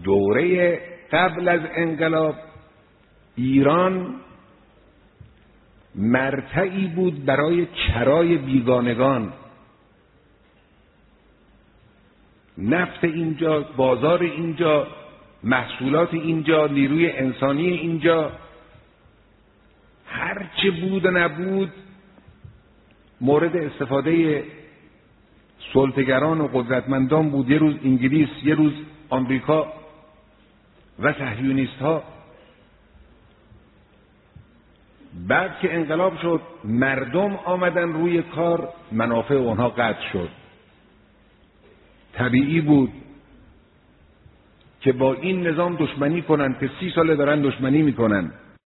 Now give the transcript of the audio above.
دوره قبل از انقلاب ایران مرتعی بود برای چرای بیگانگان. نفت اینجا، بازار اینجا، محصولات اینجا، نیروی انسانی اینجا، هر چه بود و نبود مورد استفاده سلطه‌گران و قدرتمندان بود. یه روز انگلیس، یه روز آمریکا و صهیونیست ها. بعد که انقلاب شد مردم آمدن روی کار، منافع اونها قطع شد. طبیعی بود که با این نظام دشمنی کنن که 30 ساله دارن دشمنی میکنن.